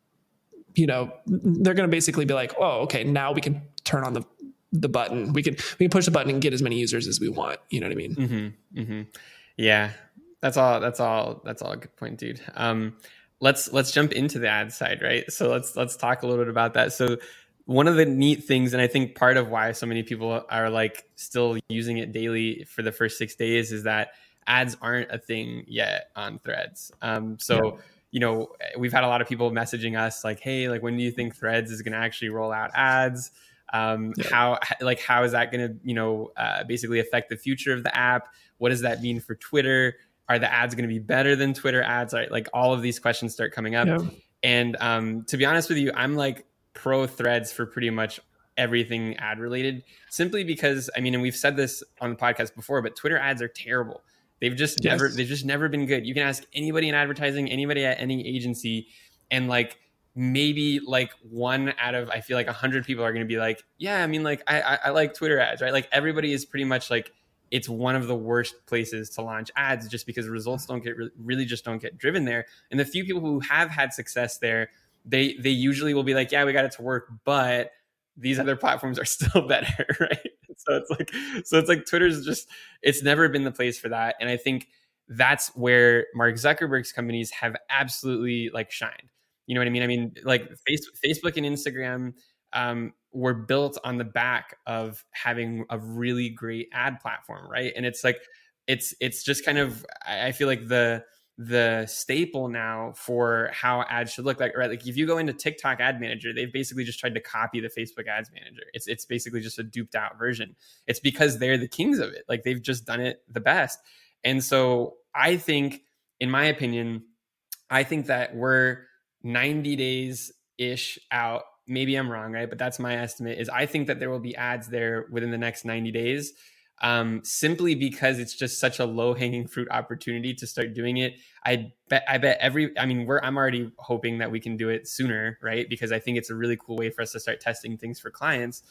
you know, they're going to basically be like, oh, okay, now we can turn on the the button. We can we can push the button and get as many users as we want. You know what I mean? Mm-hmm, mm-hmm. Yeah, that's all. That's all. That's all a good point, dude. Um, let's let's jump into the ad side, right? So let's let's talk a little bit about that. So one of the neat things, and I think part of why so many people are like still using it daily for the first six days, is that ads aren't a thing yet on Threads. Um, so. Yeah. You know, we've had a lot of people messaging us like, hey, like, when do you think Threads is going to actually roll out ads? Um, yeah. How, like, how is that going to, you know, uh, basically affect the future of the app? What does that mean for Twitter? Are the ads going to be better than Twitter ads? Right? Like all of these questions start coming up. Yeah. And um, to be honest with you, I'm like pro Threads for pretty much everything ad related, simply because, I mean, and we've said this on the podcast before, but Twitter ads are terrible. They've just yes. never, they've just never been good. You can ask anybody in advertising, anybody at any agency, and like maybe like one out of, I feel like a hundred people are going to be like, yeah, I mean, like I, I, I like Twitter ads, right? Like everybody is pretty much like, it's one of the worst places to launch ads, just because results don't get really just don't get driven there. And the few people who have had success there, they they usually will be like, yeah, we got it to work, but these other platforms are still better, right? So it's like, so it's like Twitter's just, it's never been the place for that. And I think that's where Mark Zuckerberg's companies have absolutely like shined. You know what I mean? I mean, like face, Facebook and Instagram um, were built on the back of having a really great ad platform, right? And it's like, it's it's just kind of, I feel like the the staple now for how ads should look like, right? Like if you go into TikTok Ad Manager, they've basically just tried to copy the Facebook Ads Manager. It's it's basically just a duped out version. It's because they're the kings of it. Like they've just done it the best. And so I think, in my opinion, I think that we're ninety days ish out. Maybe I'm wrong, right? But that's my estimate, is I think that there will be ads there within the next ninety days. Um, simply because it's just such a low hanging fruit opportunity to start doing it. I bet, I bet every, I mean, we're, I'm already hoping that we can do it sooner, right? Because I think it's a really cool way for us to start testing things for clients.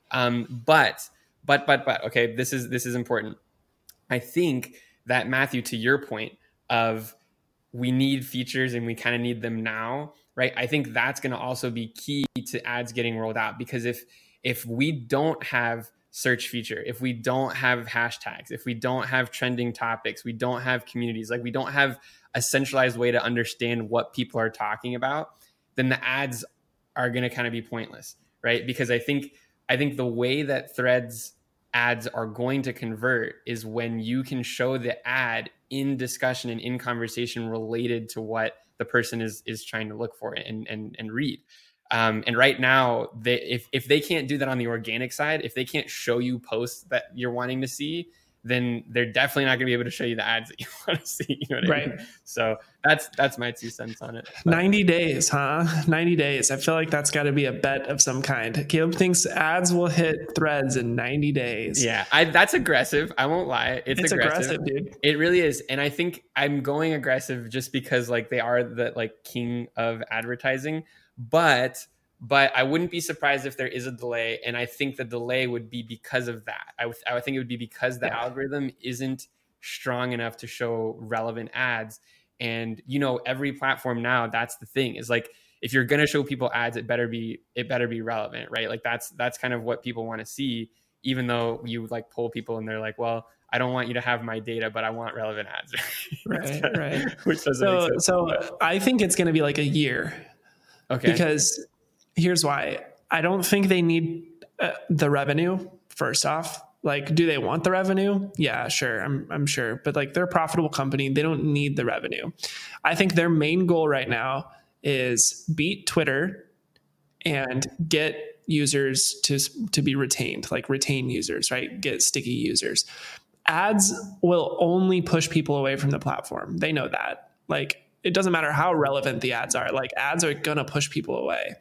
Um, but, but, but, but, okay, this is, this is important. I think that, Matthew, to your point of we need features and we kind of need them now, right? I think that's going to also be key to ads getting rolled out, because if, if we don't have search feature, if we don't have hashtags, if we don't have trending topics, we don't have communities, like we don't have a centralized way to understand what people are talking about, then the ads are going to kind of be pointless, right? Because I think I think the way that Threads ads are going to convert is when you can show the ad in discussion and in conversation related to what the person is is trying to look for and and, and read. Um, and right now, they, if if they can't do that on the organic side, if they can't show you posts that you're wanting to see, then they're definitely not going to be able to show you the ads that you want to see. You know what I Right. mean? So that's that's my two cents on it. But ninety days, huh? ninety days. I feel like that's got to be a bet of some kind. Caleb thinks ads will hit Threads in ninety days. yeah, I, that's aggressive. I won't lie. It's, It's aggressive. aggressive, dude. It really is. And I think I'm going aggressive just because like they are the like king of advertising, but but I wouldn't be surprised if there is a delay. And I think the delay would be because of that. I would, I would think it would be because the Yeah. algorithm isn't strong enough to show relevant ads. And, you know, every platform now, that's the thing is like, if you're going to show people ads, it better be, it better be relevant, right? Like that's, that's kind of what people want to see, even though you like pull people and they're like, well, I don't want you to have my data, but I want relevant ads. Right, right. Which doesn't make So, sense. so I think it's going to be like a year Okay. because here's why. I don't think they need uh, the revenue. First off, like, do they want the revenue? Yeah, sure. I'm, I'm sure. But like, they're a profitable company. They don't need the revenue. I think their main goal right now is beat Twitter and get users to, to be retained, like retain users, right? Get sticky users. Ads will only push people away from the platform. They know that. Like, it doesn't matter how relevant the ads are. Like, ads are going to push people away.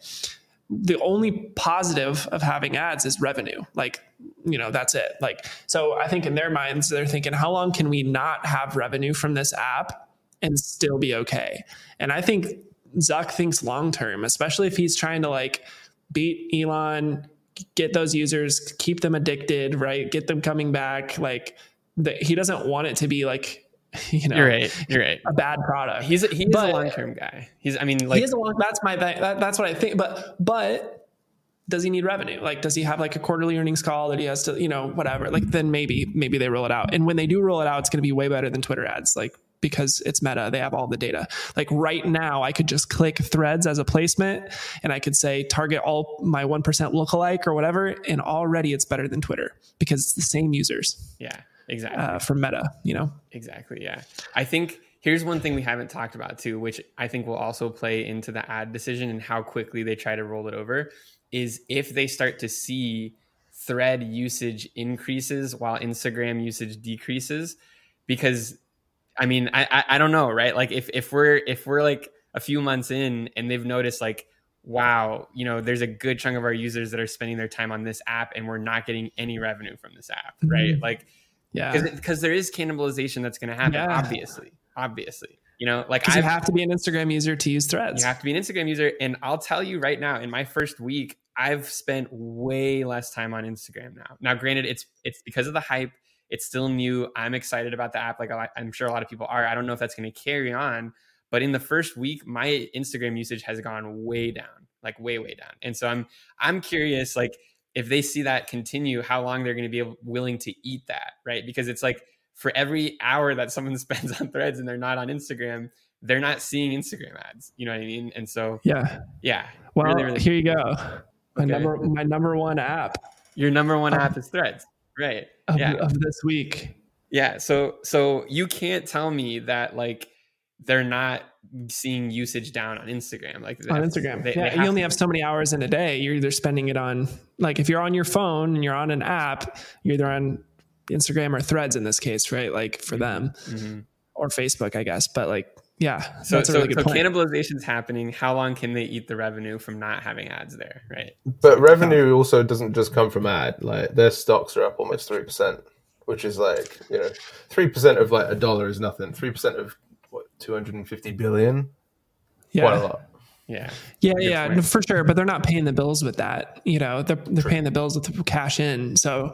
The only positive of having ads is revenue. Like, you know, that's it. Like, so I think in their minds, they're thinking, how long can we not have revenue from this app and still be okay? And I think Zuck thinks long-term, especially if he's trying to like beat Elon, get those users, keep them addicted, right? Get them coming back. Like, the, he doesn't want it to be like, you know, You're right. You're right. a bad product. He's a, he's But- a long-term guy. He's, I mean, like, he is a long, that's my, that, that's what I think. But, but does he need revenue? Like, does he have like a quarterly earnings call that he has to, you know, whatever, like then maybe, maybe they roll it out. And when they do roll it out, it's going to be way better than Twitter ads. Like, because it's Meta, they have all the data. Like right now I could just click Threads as a placement and I could say target all my one percent lookalike or whatever. And already it's better than Twitter because it's the same users yeah, exactly. uh, from Meta, you know? Exactly. Yeah. I think here's one thing we haven't talked about too, which I think will also play into the ad decision and how quickly they try to roll it over, is if they start to see Thread usage increases while Instagram usage decreases. Because I mean, I, I I don't know, right? Like if if we're if we're like a few months in and they've noticed like, wow, you know, there's a good chunk of our users that are spending their time on this app and we're not getting any revenue from this app, right? Mm-hmm. Like, Yeah. because there is cannibalization that's going to happen, Yeah. obviously, obviously, you know, like Because you I've- have to be an Instagram user to use Threads. you have to be an Instagram user. And I'll tell you right now, in my first week, I've spent way less time on Instagram now. Now, granted, it's it's because of the hype. It's still new. I'm excited about the app. Like I'm sure a lot of people are. I don't know if that's going to carry on. But in the first week, my Instagram usage has gone way down, like way, way down. And so I'm I'm curious, like if they see that continue, how long they're going to be able, willing to eat that, right? Because it's like for every hour that someone spends on Threads and they're not on Instagram, they're not seeing Instagram ads. You know what I mean? And so, Yeah. yeah. Well, really, really, here you go. My Okay. number, my number one app your number one of- app is Threads, right? of, Yeah. of this week. Yeah. So, so you can't tell me that like they're not seeing usage down on Instagram, like On Instagram. They, yeah. they You only to. have so many hours in a day. You're either spending it on, like if you're on your phone and you're on an app, you're either on Instagram or Threads in this case, right? Like for them Mhm. or Facebook, I guess. But like, yeah, So, that's a so, really good so point. cannibalization's happening. How long can they eat the revenue from not having ads there, right? But revenue also doesn't just come from ad. Like their stocks are up almost three percent, which is like, you know, three percent of like a dollar is nothing. Three percent of what, two hundred and fifty billion, yeah. quite a lot. Yeah. Yeah, Good yeah, point. no, for sure. But they're not paying the bills with that. You know, they're they're paying the bills with the cash in. So,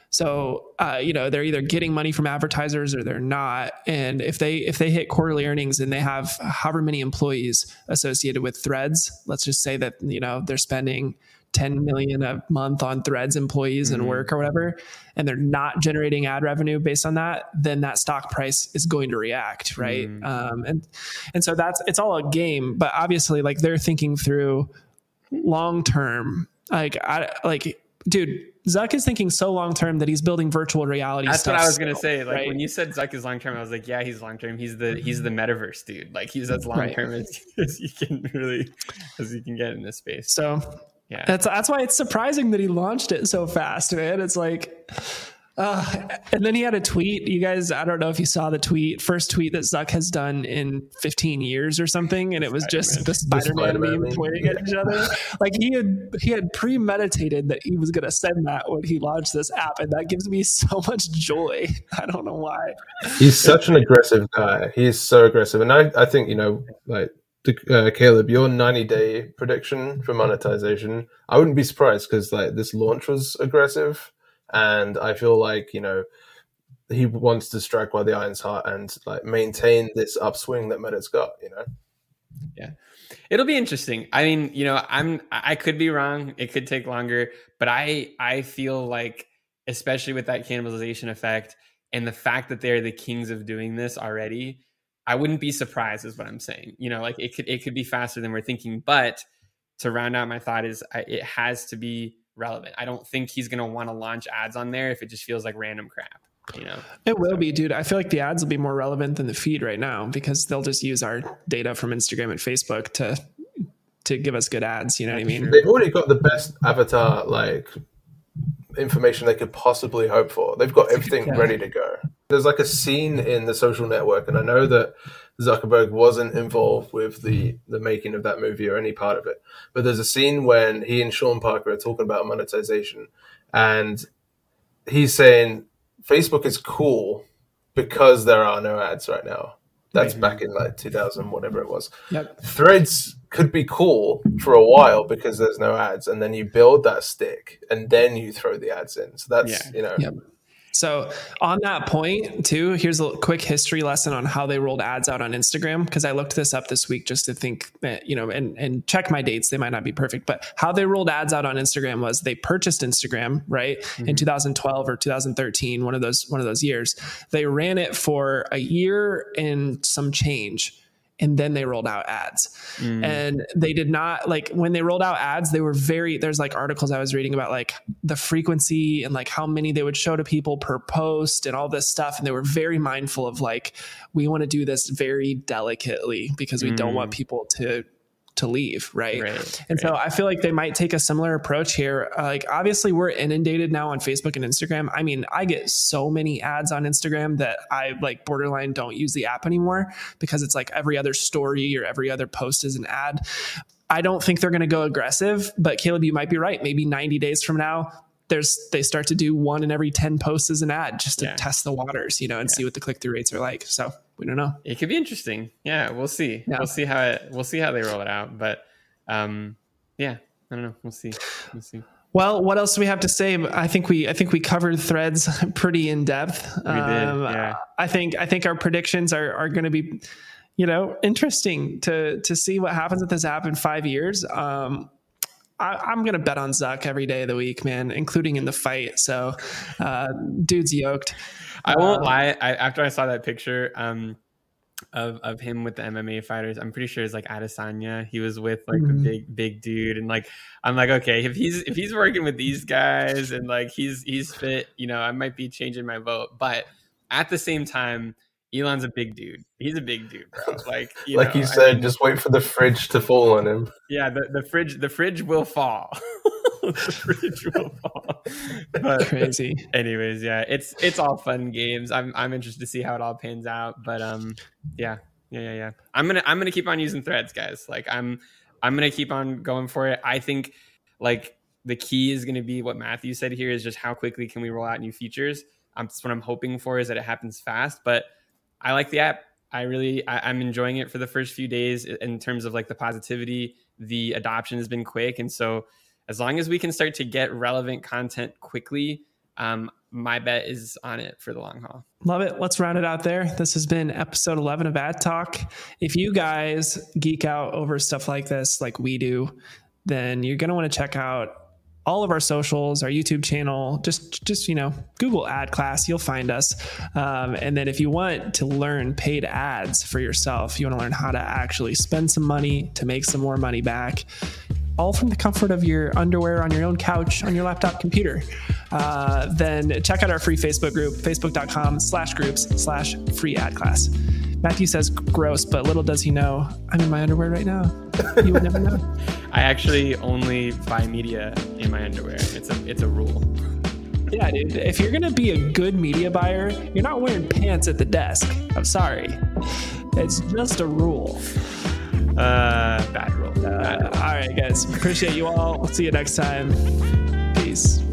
so uh, you know, they're either getting money from advertisers or they're not. And if they if they hit quarterly earnings and they have however many employees associated with Threads, let's just say that you know they're spending ten million a month on Threads employees and Mhm. work or whatever, and they're not generating ad revenue based on that, then that stock price is going to react, right? Mhm. Um, and and so that's it's all a game, but obviously, like they're thinking through long term. Like I like, dude, Zuck is thinking so long term that he's building virtual reality. That's stuff what I was still, gonna say. Like right? when you said Zuck is long term, I was like, yeah, he's long term. He's the he's the metaverse dude. Like he's as long term as, as you can really as you can get in this space. So Yeah. that's that's why it's surprising that he launched it so fast, man. It's like, Uh, and then he had a tweet. You guys, I don't know if you saw the tweet, first tweet that Zuck has done in fifteen years or something. And it was Spider-Man. just the Spider-Man, Spider-Man meme meme. pointing at each other. Like he had, he had premeditated that he was going to send that when he launched this app. And that gives me so much joy. I don't know why. He's such an aggressive guy. He is so aggressive. And I, I think, you know, like, uh, Caleb, your ninety day prediction for monetization, I wouldn't be surprised because like this launch was aggressive. And I feel like, you know, he wants to strike while the iron's hot and like maintain this upswing that Meta's got, you know? Yeah. It'll be interesting. I mean, you know, I'm, I could be wrong. It could take longer, but I, I feel like, especially with that cannibalization effect and the fact that they're the kings of doing this already, I wouldn't be surprised is what I'm saying. You know, like it could, it could be faster than we're thinking, but to round out my thought is I, it has to be relevant. I don't think he's going to want to launch ads on there if it just feels like random crap, you know? It will be, dude. I feel like the ads will be more relevant than the feed right now because they'll just use our data from Instagram and Facebook to, to give us good ads. You know what I mean? They've already got the best avatar, like information they could possibly hope for. They've got everything Yeah. ready to go. There's like a scene in The Social Network, and I know that Zuckerberg wasn't involved with the, the making of that movie or any part of it. But there's a scene when he and Sean Parker are talking about monetization, and he's saying Facebook is cool because there are no ads right now. That's back in like two thousand, whatever it was. Yep. Threads could be cool for a while because there's no ads, and then you build that stick, and then you throw the ads in. So that's, Yeah. you know. Yep. So on that point too, here's a quick history lesson on how they rolled ads out on Instagram. Cause I looked this up this week just to think that, you know, and, and check my dates. They might not be perfect, but how they rolled ads out on Instagram was they purchased Instagram, right? Mm-hmm. In two thousand twelve or two thousand thirteen, one of those, one of those years. They ran it for a year and some change. And then they rolled out ads. Mm. And they did not, like, when they rolled out ads, they were very, there's like articles I was reading about like the frequency and like how many they would show to people per post and all this stuff. And they were very mindful of like, we want to do this very delicately because we mm. don't want people to to leave. Right. right and right. so I feel like they might take a similar approach here. Uh, like obviously we're inundated now on Facebook and Instagram. I mean, I get so many ads on Instagram that I like borderline don't use the app anymore because it's like every other story or every other post is an ad. I don't think they're going to go aggressive, but Caleb, you might be right. Maybe ninety days from now, there's, they start to do one in every ten posts as an ad just to yeah. test the waters, you know, and yeah. see what the click-through rates are like. So we don't know. It could be interesting. Yeah, we'll see. Yeah. We'll see how it, we'll see how they roll it out. But um, yeah, I don't know. We'll see. We'll see. Well, what else do we have to say? I think we, I think we covered Threads pretty in depth. We did. Um, yeah. I think, I think our predictions are are going to be, you know, interesting to to see what happens with this app in five years. Um, I, I'm going to bet on Zuck every day of the week, man, including in the fight. So, uh, dude's yoked. I won't um, lie. I, after I saw that picture um, of of him with the M M A fighters, I'm pretty sure it's like Adesanya. He was with like mm-hmm. the big big dude, and like I'm like, okay, if he's if he's working with these guys and like he's he's fit, you know, I might be changing my vote. But at the same time, Elon's a big dude. He's a big dude, bro. Like you like know, you said, I mean, just wait for the fridge to fall on him. Yeah, the, the fridge the fridge will fall. The fridge will fall. But crazy. Anyways, yeah, it's it's all fun games. I'm I'm interested to see how it all pans out. But um, yeah, yeah, yeah, yeah. I'm gonna I'm gonna keep on using Threads, guys. Like I'm I'm gonna keep on going for it. I think like the key is gonna be what Matthew said here is just how quickly can we roll out new features. Um, that's what I'm hoping for is that it happens fast. But I like the app. I really I, I'm enjoying it for the first few days in terms of like the positivity. The adoption has been quick, and so. As long as we can start to get relevant content quickly, um, my bet is on it for the long haul. Love it. Let's round it out there. This has been episode eleven of Ad Talk. If you guys geek out over stuff like this, like we do, then you're going to want to check out all of our socials, our YouTube channel, just, just, you know, Google Ad Class, you'll find us. Um, and then if you want to learn paid ads for yourself, you want to learn how to actually spend some money to make some more money back, all from the comfort of your underwear on your own couch, on your laptop computer, uh, then check out our free Facebook group, facebook.com slash groups slash free ad class. Matthew says gross, but little does he know, I'm in my underwear right now. You would never know. I actually only buy media in my underwear. It's a, it's a rule. Yeah, dude. If you're gonna be a good media buyer, you're not wearing pants at the desk. I'm sorry. It's just a rule. Uh, bad rule. Uh, Bad rule. All right, guys. Appreciate you all. We'll see you next time. Peace.